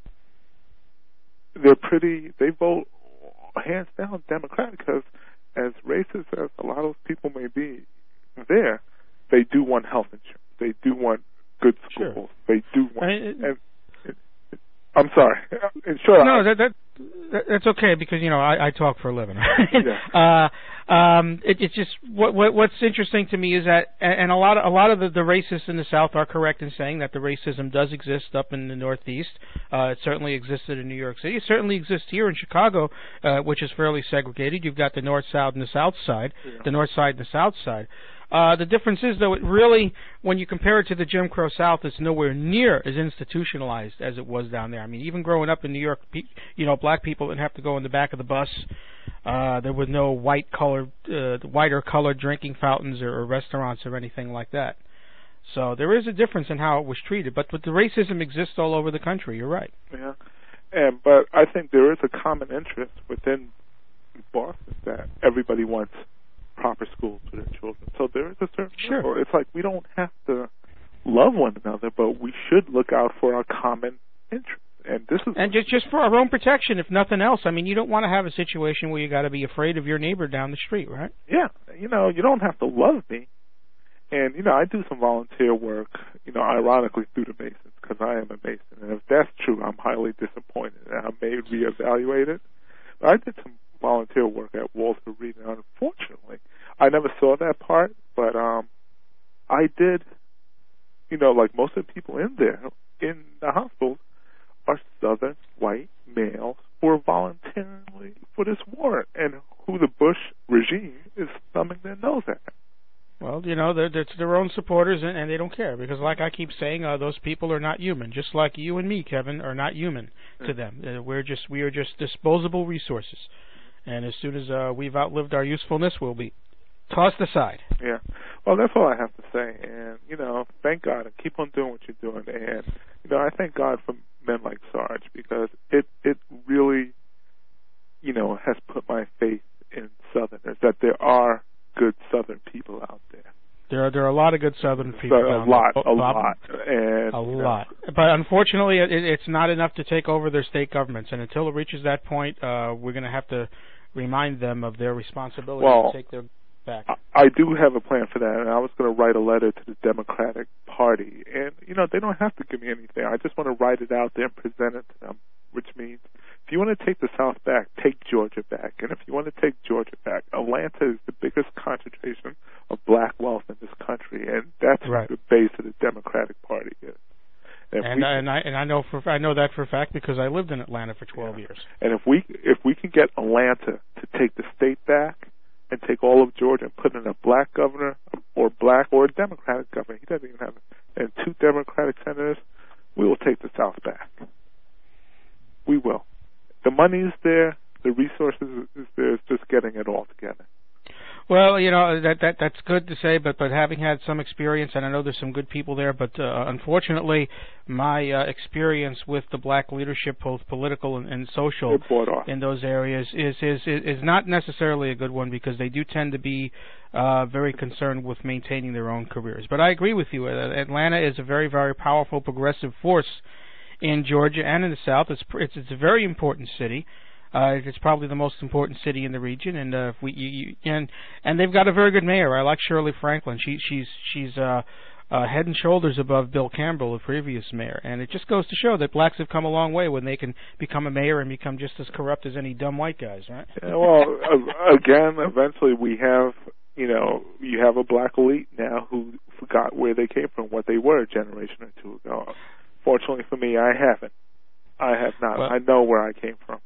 they vote hands down Democratic because as racist as a lot of those people may be there, they do want health insurance. They do want good schools. Sure. They do want... I'm sorry.
No, that's okay because I talk for a living. It's just what's interesting to me is that, and a lot of the racists in the South are correct in saying that the racism does exist up in the Northeast. It certainly existed in New York City. It certainly exists here in Chicago, which is fairly segregated. You've got the North Side and the South Side, the North Side and the South Side. The difference is, though, it really, when you compare it to the Jim Crow South, it's nowhere near as institutionalized as it was down there. I mean, even growing up in New York, black people didn't have to go in the back of the bus. There was no whiter colored drinking fountains or restaurants or anything like that. So there is a difference in how it was treated. But the racism exists all over the country. You're right.
Yeah, but I think there is a common interest within Boston that everybody wants proper schools for their children. So there is a certain level. It's like we don't have to love one another, but we should look out for our common interest. And this is
just for our own protection, if nothing else. I mean, you don't want to have a situation where you got to be afraid of your neighbor down the street, right?
Yeah, you don't have to love me. And I do some volunteer work, ironically through the Masons, because I am a Mason. And if that's true, I'm highly disappointed, and I may reevaluate it. But I did some volunteer work at Walter Reed, and unfortunately, I never saw that part, but I did, like most of the people in there, in the hospitals, are Southern white males who are voluntarily for this war, and who the Bush regime is thumbing their nose at.
Well, they're their own supporters, and they don't care, because like I keep saying, those people are not human, just like you and me, Kevin, are not human to them. We are just disposable resources. And as soon as we've outlived our usefulness, we'll be tossed aside.
Yeah. Well, that's all I have to say. And, thank God, and keep on doing what you're doing. And, I thank God for men like Sarge, because it really, has put my faith in Southerners, that there are good Southern people out there.
There are a lot of good Southern people.
A lot.
But unfortunately, it's not enough to take over their state governments. And until it reaches that point, we're going to have to remind them of their responsibility to take their back.
I do have a plan for that, and I was going to write a letter to the Democratic Party. And, they don't have to give me anything. I just want to write it out there and present it to them, which means if you want to take the South back, take Georgia back. And if you want to take Georgia back, Atlanta is the biggest concentration of black wealth in this country, and that's the base of the Democratic Party is.
And I know that for a fact because I lived in Atlanta for 12 years.
And if we can get Atlanta to take the state back and take all of Georgia and put in a black governor or a Democratic governor, he doesn't even have it, and 2 Democratic senators, we will take the South back. We will. The money is there, the resources is there. It's just getting it all together.
Well, that's good to say, but having had some experience, and I know there's some good people there, but unfortunately, my experience with the black leadership, both political and social, in those areas is not necessarily a good one, because they do tend to be very concerned with maintaining their own careers. But I agree with you. Atlanta is a very, very powerful progressive force in Georgia and in the South. It's a very important city. It's probably the most important city in the region, and and they've got a very good mayor. I like Shirley Franklin. She's head and shoulders above Bill Campbell, the previous mayor, and it just goes to show that blacks have come a long way when they can become a mayor and become just as corrupt as any dumb white guys, right?
Yeah, well, again, eventually we have, you have a black elite now who forgot where they came from, what they were a generation or two ago. Fortunately for me, I haven't. I have not. Well, I know where I came from.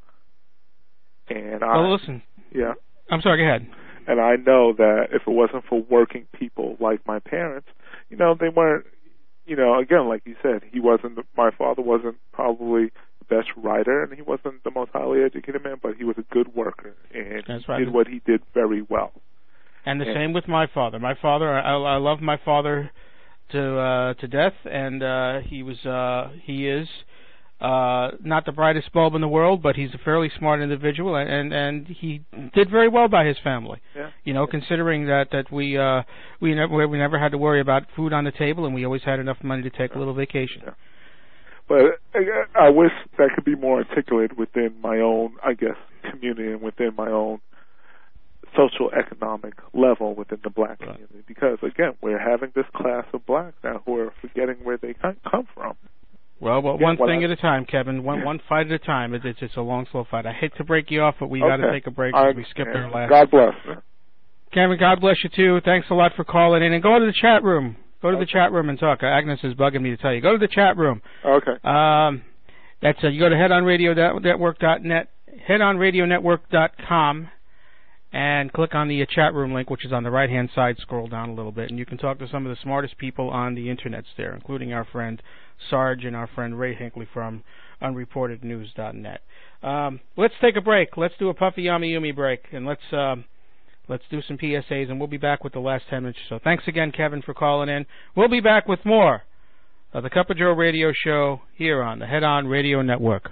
And
listen.
Yeah.
I'm sorry, go ahead.
And I know that if it wasn't for working people like my parents, they weren't, again, like you said, my father wasn't probably the best writer, and he wasn't the most highly educated man, but he was a good worker, and did what he did very well.
And the same with my father. My father, I love my father to death, and he is not the brightest bulb in the world, but he's a fairly smart individual, and he did very well by his family.
Yeah.
Considering that we never had to worry about food on the table, and we always had enough money to take a little vacation.
Yeah. But I wish that could be more articulated within my own, I guess, community and within my own social economic level within the black community, because again, we're having this class of blacks now who are forgetting where they come from.
Well, one thing at a time, Kevin. One fight at a time. It's a long, slow fight. I hate to break you off, but we got to take a break because we skipped our last.
God bless.
Kevin, God bless you, too. Thanks a lot for calling in. And go to the chat room. Go to the chat room and talk. Agnes is bugging me to tell you. Go to the chat room.
Okay.
That's you go to headonradionetwork.net, headonradionetwork.com, and click on the chat room link, which is on the right-hand side. Scroll down a little bit, and you can talk to some of the smartest people on the Internet there, including our friend Sarge and our friend Ray Hinckley from unreportednews.net. Let's take a break. Let's do a Puffy Yami Yumi break, and let's do some PSAs, and we'll be back with the last 10 minutes or so. Thanks again, Kevin, for calling in. We'll be back with more of the Cup of Joe radio show here on the Head On Radio Network.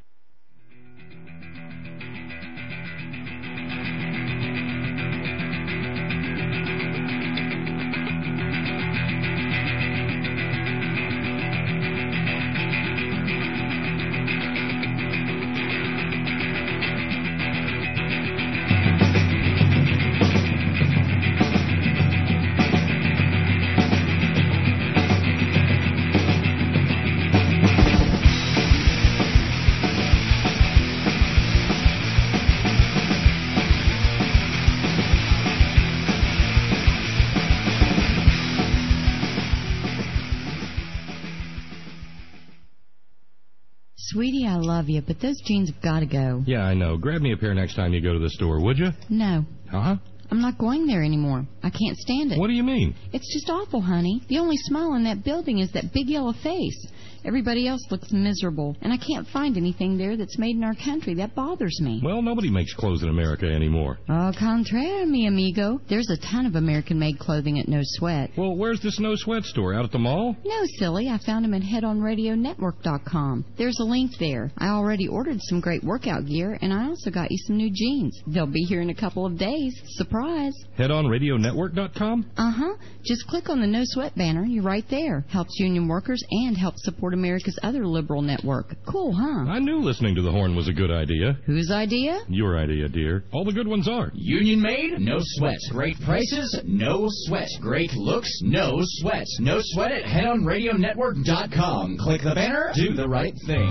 Sweetie, I love you, but those jeans have got to go.
Yeah, I know. Grab me a pair next time you go to the store, would you?
No.
Uh-huh.
I'm not going there anymore. I can't stand it.
What do you mean?
It's just awful, honey. The only smile in that building is that big yellow face. Everybody else looks miserable, and I can't find anything there that's made in our country. That bothers me.
Well, nobody makes clothes in America anymore.
Au contraire, mi amigo. There's a ton of American-made clothing at No Sweat.
Well, where's this No Sweat store? Out at the mall?
No, silly. I found them at headonradionetwork.com. There's a link there. I already ordered some great workout gear, and I also got you some new jeans. They'll be here in a couple of days. Surprise.
Headonradionetwork.com?
Uh-huh. Just click on the No Sweat banner, and you're right there. Helps union workers and helps support America's other liberal network. Cool, huh?
I knew listening to the horn was a good idea.
Whose idea?
Your idea, dear. All the good ones are.
Union made? No sweat. Great prices? No sweat. Great looks? No sweat. No sweat at headonradionetwork.com. Click the banner. Do the right thing.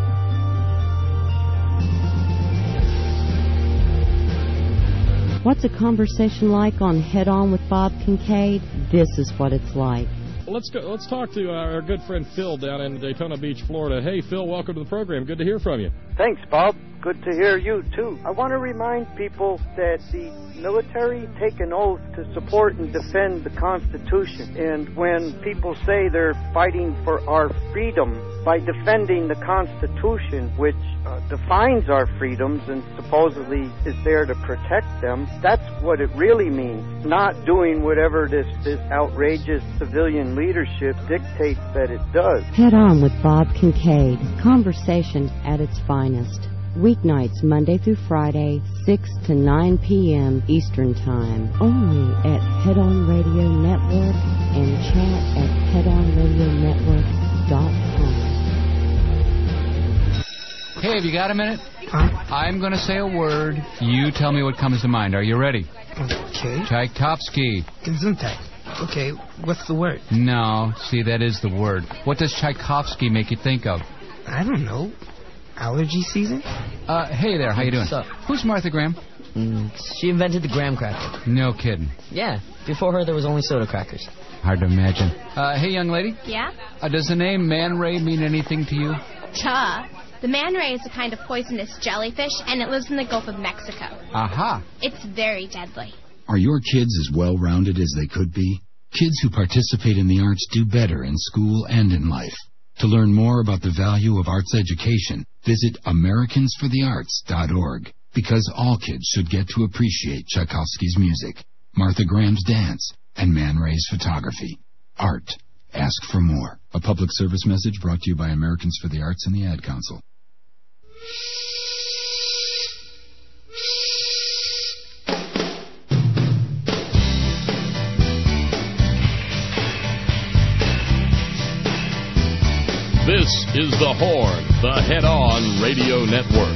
What's a conversation like on Head On with Bob Kincaid? This is what it's like.
Let's talk to our good friend Phil down in Daytona Beach, Florida. Hey, Phil, welcome to the program. Good to hear from you.
Thanks, Bob. Good to hear you, too. I want to remind people that the military take an oath to support and defend the Constitution. And when people say they're fighting for our freedom by defending the Constitution, which defines our freedoms and supposedly is there to protect them, that's what it really means. Not doing whatever this outrageous civilian leadership dictates that it does.
Head On with Bob Kincaid. Conversation at its finest. Weeknights, Monday through Friday, 6 to 9 p.m. Eastern Time. Only at Head On Radio Network and chat at headonradionetwork.com.
Hey, have you got a minute? I'm going to say a word. You tell me what comes to mind. Are you ready?
Okay.
Tchaikovsky.
Gesundheit. Okay, what's the word?
No, see, that is the word. What does Tchaikovsky make you think of?
I don't know. Allergy season?
Hey there, how you doing?
What's up?
Who's Martha Graham?
She invented the graham cracker.
No kidding.
Yeah, before her there was only soda crackers.
Hard to imagine. Hey, young lady?
Yeah?
Does the name Man Ray mean anything to you?
Duh. The man ray is a kind of poisonous jellyfish, and it lives in the Gulf of Mexico.
Aha.
It's very deadly.
Are your kids as well-rounded as they could be? Kids who participate in the arts do better in school and in life. To learn more about the value of arts education, visit AmericansForTheArts.org. Because all kids should get to appreciate Tchaikovsky's music, Martha Graham's dance, and Man Ray's photography. Art. Ask for more. A public service message brought to you by Americans for the Arts and the Ad Council.
This is The Horn, the Head On Radio Network.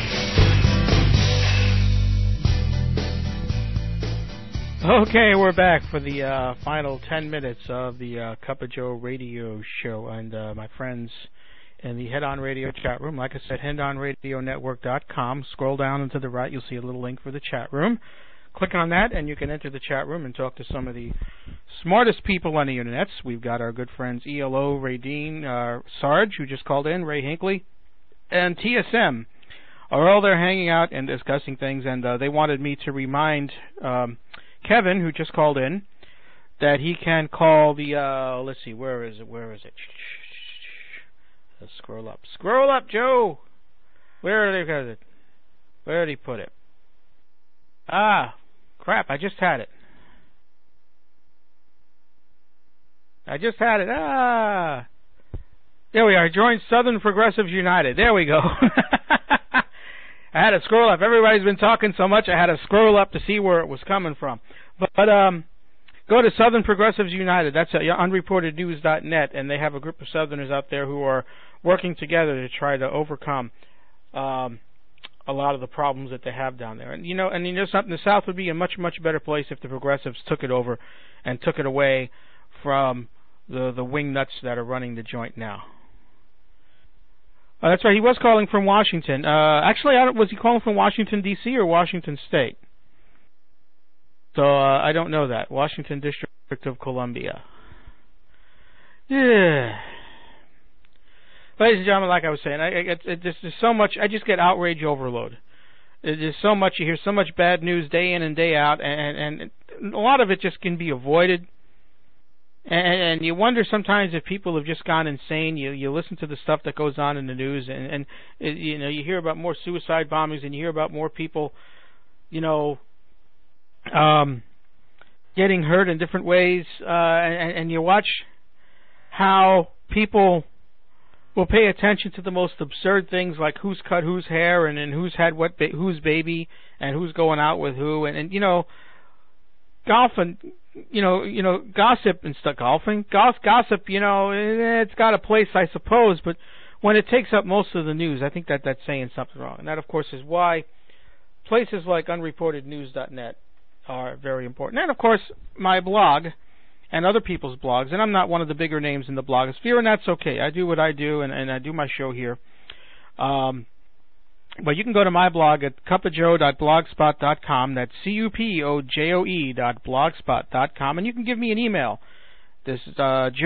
Okay, we're back for the final 10 minutes of the Cup of Joe radio show. And my friends in the Head On Radio chat room, like I said, headonradionetwork.com. Scroll down and to the right, you'll see a little link for the chat room. clicking on that, and you can enter the chat room and talk to some of the smartest people on the internets. We've got our good friends ELO, Ray Dean, Sarge, who just called in, Ray Hinckley, and TSM are all there hanging out and discussing things, and they wanted me to remind Kevin, who just called in, that he can call the, let's see, where is it? Let's scroll up. Scroll up, Joe! Where did he put it? Ah, crap, I just had it. Ah! There we are, join Southern Progressives United. There we go. I had to scroll up. Everybody's been talking so much, I had to scroll up to see where it was coming from. But go to Southern Progressives United. That's at unreportednews.net, and they have a group of Southerners out there who are working together to try to overcome a lot of the problems that they have down there. And you know something, the South would be a much, much better place if the progressives took it over and took it away from the wingnuts that are running the joint now. That's right, he was calling from Washington. Actually, was he calling from Washington, D.C. or Washington State? So I don't know that. Washington District of Columbia. Yeah. Ladies and gentlemen, like I was saying, there's so much. I just get outrage overload. There's so much. You hear so much bad news day in and day out, and a lot of it just can be avoided. And you wonder sometimes if people have just gone insane. You listen to the stuff that goes on in the news, and you hear about more suicide bombings, and you hear about more people, getting hurt in different ways, and you watch how people will pay attention to the most absurd things, like who's cut whose hair, and who's had whose baby, and who's going out with who, and golf and gossip and stuff. Gossip, it's got a place, I suppose, but when it takes up most of the news, I think that's saying something wrong, and that, of course, is why places like unreportednews.net are very important. And, of course, my blog and other people's blogs, and I'm not one of the bigger names in the blogosphere, and that's okay. I do what I do, and I do my show here. But you can go to my blog at cupofjoe.blogspot.com. That's cupojoe.blogspot.com, and you can give me an email. This is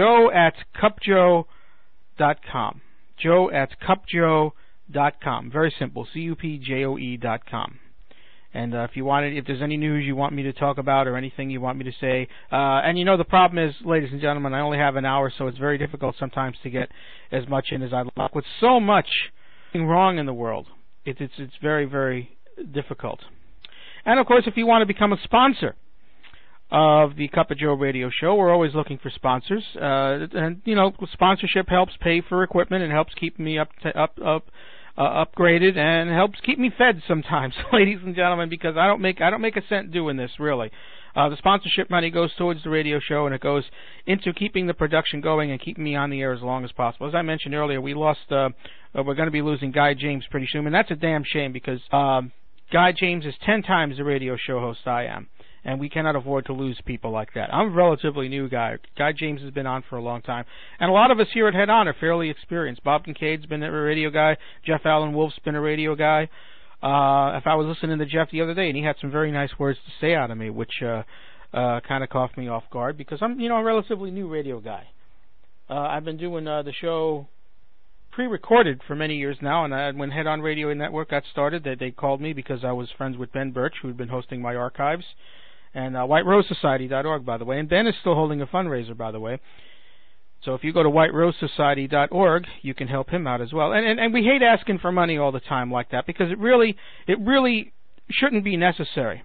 joe@cupjoe.com. joe@cupjoe.com. Very simple, cupojoe.com. And if there's any news you want me to talk about or anything you want me to say, and the problem is, ladies and gentlemen, I only have an hour, so it's very difficult sometimes to get as much in as I'd like. With so much wrong in the world, it's very, very difficult. And, of course, if you want to become a sponsor of the Cup of Joe radio show, we're always looking for sponsors. And sponsorship helps pay for equipment and helps keep me upgraded and helps keep me fed sometimes, ladies and gentlemen, because I don't make a cent doing this, really. The sponsorship money goes towards the radio show, and it goes into keeping the production going and keeping me on the air as long as possible. As I mentioned earlier, we're going to be losing Guy James pretty soon, and that's a damn shame because Guy James is 10 times the radio show host I am, and we cannot afford to lose people like that. I'm a relatively new guy. Guy James has been on for a long time, and a lot of us here at Head On are fairly experienced. Bob Kincaid's been a radio guy. Jeff Allen Wolf's been a radio guy. If I was listening to Jeff the other day, and he had some very nice words to say out of me, which kind of caught me off guard because I'm, a relatively new radio guy. I've been doing the show pre-recorded for many years now, and when Head On Radio Network got started, they called me because I was friends with Ben Birch, who had been hosting my archives, and WhiteRoseSociety.org, by the way. And Ben is still holding a fundraiser, by the way. So if you go to WhiteRoseSociety.org, you can help him out as well. And we hate asking for money all the time like that because it really shouldn't be necessary.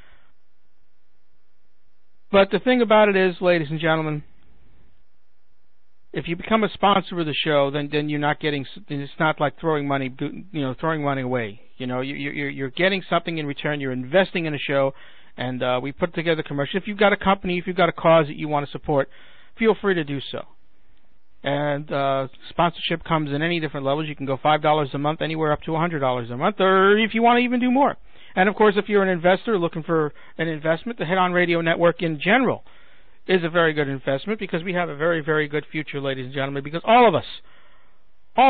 But the thing about it is, ladies and gentlemen, if you become a sponsor of the show, then you're not getting. It's not like throwing money away. You're getting something in return. You're investing in a show, and we put together commercials. If you've got a company, if you've got a cause that you want to support, feel free to do so. And sponsorship comes in any different levels. You can go $5 a month, anywhere up to $100 a month, or if you want to even do more. And, of course, if you're an investor looking for an investment, the Head On Radio Network in general is a very good investment because we have a very, very good future, ladies and gentlemen, because all of us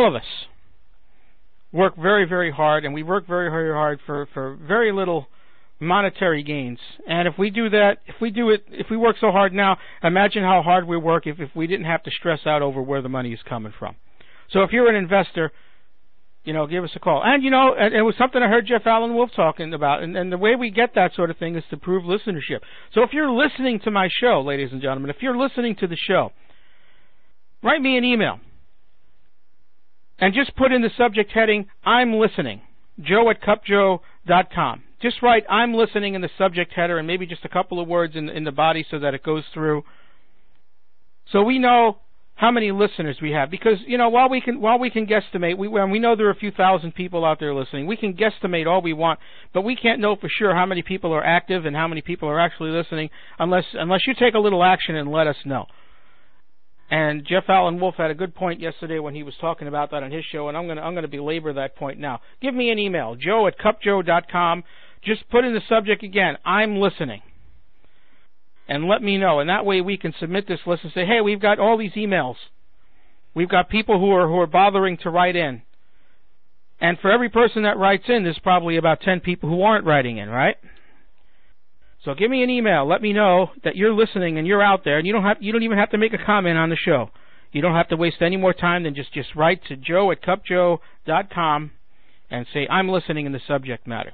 work very, very hard, and we work very, very hard for very little monetary gains. And if we do that, if we work so hard now, imagine how hard we work if we didn't have to stress out over where the money is coming from. So if you're an investor, give us a call. And, it was something I heard Jeff Allen Wolf talking about, and the way we get that sort of thing is to prove listenership. So if you're listening to my show, ladies and gentlemen, if you're listening to the show, write me an email. And just put in the subject heading, I'm listening, joe@cupjoe.com. Just write, I'm listening in the subject header, and maybe just a couple of words in the body so that it goes through. So we know how many listeners we have. Because, while we can guesstimate, we know there are a few thousand people out there listening. We can guesstimate all we want, but we can't know for sure how many people are active and how many people are actually listening unless you take a little action and let us know. And Jeff Allen Wolf had a good point yesterday when he was talking about that on his show, and I'm going to belabor that point now. Give me an email, joe@cupjoe.com. Just put in the subject again, I'm listening, and let me know. And that way we can submit this list and say, hey, we've got all these emails. We've got people who are bothering to write in. And for every person that writes in, there's probably about 10 people who aren't writing in, right? So give me an email. Let me know that you're listening and you're out there, and you don't even have to make a comment on the show. You don't have to waste any more time than just write to joe@cupjoe.com and say, I'm listening in the subject matter.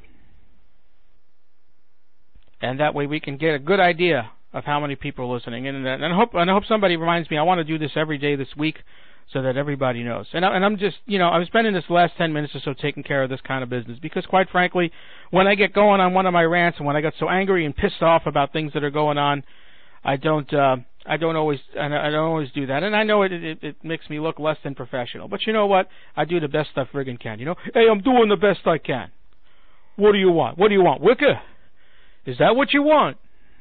And that way we can get a good idea of how many people are listening. And I hope somebody reminds me. I want to do this every day this week so that everybody knows. And I'm just, I'm spending this last 10 minutes or so taking care of this kind of business because, quite frankly, when I get going on one of my rants and when I get so angry and pissed off about things that are going on, I don't always do that. And I know it makes me look less than professional. But you know what? I do the best I friggin' can. Hey, I'm doing the best I can. What do you want? What do you want, Wicca? Is that what you want?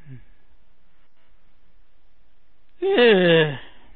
Yeah.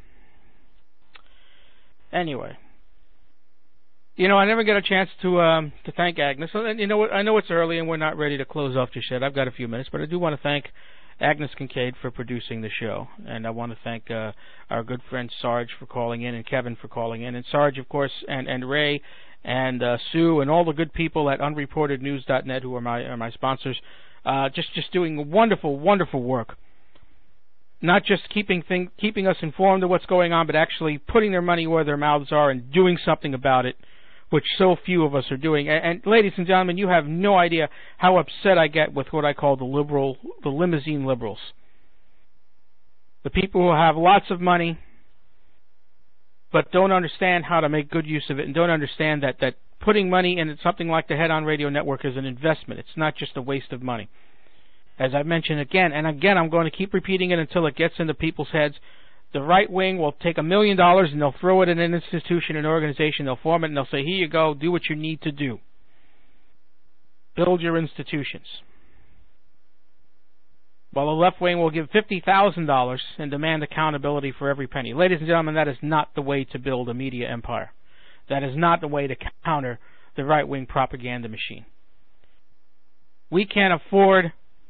Anyway, I never get a chance to thank Agnes. And you know what? I know it's early and we're not ready to close off just yet. I've got a few minutes, but I do want to thank Agnes Kincaid for producing the show, and I want to thank our good friend Sarge for calling in, and Kevin for calling in, and Sarge, of course, and Ray, and Sue, and all the good people at unreportednews.net who are my sponsors. Just doing wonderful, wonderful work. Not just keeping us informed of what's going on, but actually putting their money where their mouths are and doing something about it, which so few of us are doing. And ladies and gentlemen, you have no idea how upset I get with what I call the limousine liberals. The people who have lots of money, but don't understand how to make good use of it, and don't understand that putting money in something like the Head On Radio Network is an investment. It's not just a waste of money. As I mentioned again and again, I'm going to keep repeating it until it gets into people's heads. The right wing will take $1 million and they'll throw it in an institution, an organization. They'll form it and they'll say, here you go, do what you need to do. Build your institutions. While the left wing will give $50,000 and demand accountability for every penny. Ladies and gentlemen, that is not the way to build a media empire. That is not the way to counter the right-wing propaganda machine. We can't afford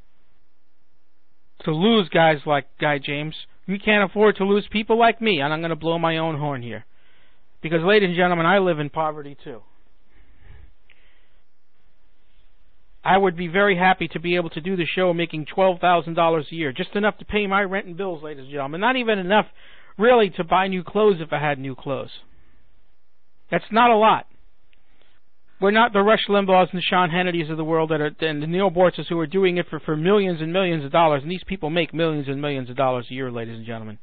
to lose guys like Guy James. We can't afford to lose people like me, and I'm going to blow my own horn here. Because, ladies and gentlemen, I live in poverty too. I would be very happy to be able to do the show making $12,000 a year, just enough to pay my rent and bills, ladies and gentlemen. Not even enough, really, to buy new clothes if I had new clothes. That's not a lot. We're not the Rush Limbaughs and the Sean Hannitys of the world and the Neil Bortzes who are doing it for millions and millions of dollars. And these people make millions and millions of dollars a year, ladies and gentlemen.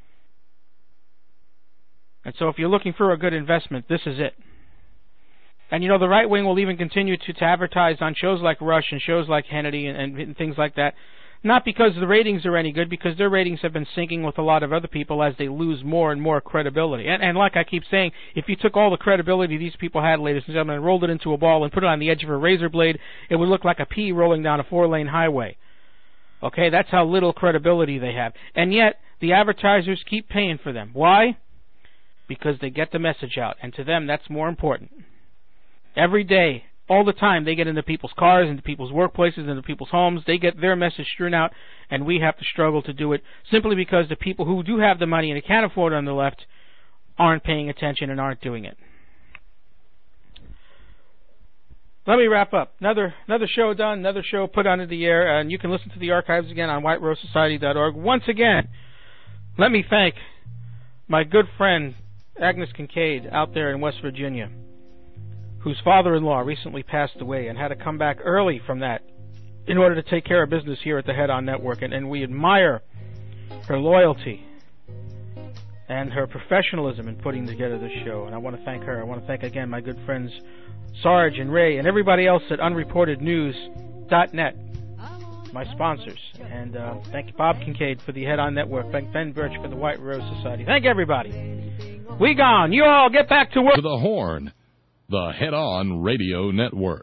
And so if you're looking for a good investment, this is it. And the right wing will even continue to advertise on shows like Rush and shows like Hannity and things like that. Not because the ratings are any good, because their ratings have been sinking with a lot of other people as they lose more and more credibility. And like I keep saying, if you took all the credibility these people had, ladies and gentlemen, and rolled it into a ball and put it on the edge of a razor blade, it would look like a pea rolling down a 4-lane highway. Okay, that's how little credibility they have. And yet, the advertisers keep paying for them. Why? Because they get the message out, and to them, that's more important. Every day, all the time, they get into people's cars, into people's workplaces, into people's homes. They get their message strewn out, and we have to struggle to do it simply because the people who do have the money and can't afford it on the left aren't paying attention and aren't doing it. let me wrap up. Another show done, another show put onto the air, and you can listen to the archives again on whiterosesociety.org. Once again, let me thank my good friend Agnes Kincaid out there in West Virginia, whose father-in-law recently passed away and had to come back early from that in order to take care of business here at the Head On Network. And we admire her loyalty and her professionalism in putting together this show. And I want to thank her. I want to thank again my good friends Sarge and Ray and everybody else at unreportednews.net, my sponsors. And thank Bob Kincaid for the Head On Network. Thank Ben Birch for the White Rose Society. Thank everybody. We gone. You all get back to work.
To the Horn, the Head On Radio Network.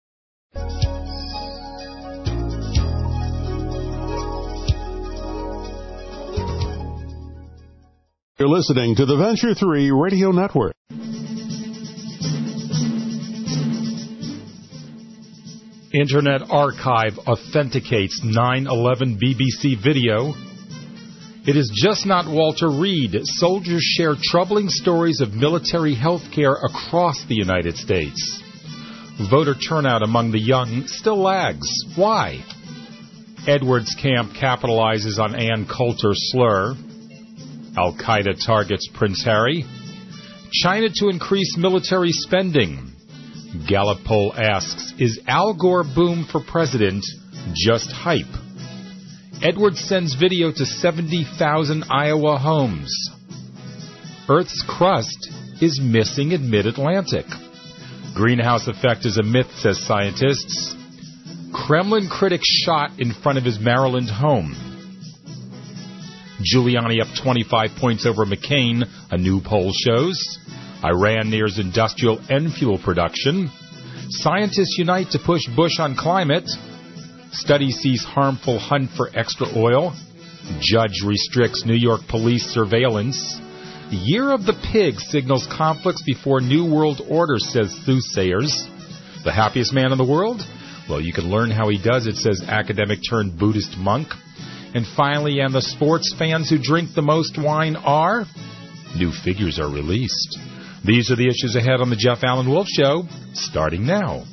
You're listening to the Venture 3 Radio Network.
Internet Archive authenticates 9/11 BBC video. It is just not Walter Reed. Soldiers share troubling stories of military health care across the United States. Voter turnout among the young still lags. Why? Edwards Camp capitalizes on Ann Coulter's slur. Al-Qaeda targets Prince Harry. China to increase military spending. Gallup poll asks, is Al Gore boom for president just hype? Edwards sends video to 70,000 Iowa homes. Earth's crust is missing in mid-Atlantic. Greenhouse effect is a myth, says scientists. Kremlin critic shot in front of his Maryland home. Giuliani up 25 points over McCain, a new poll shows. Iran nears industrial end fuel production. Scientists unite to push Bush on climate. Study sees harmful hunt for extra oil. Judge restricts New York police surveillance. Year of the Pig signals conflicts before New World Order, says soothsayers. The happiest man in the world? Well, you can learn how he does it, says academic turned Buddhist monk. And finally, and the sports fans who drink the most wine are? New figures are released. These are the issues ahead on the Jeff Allen Wolf Show, starting now.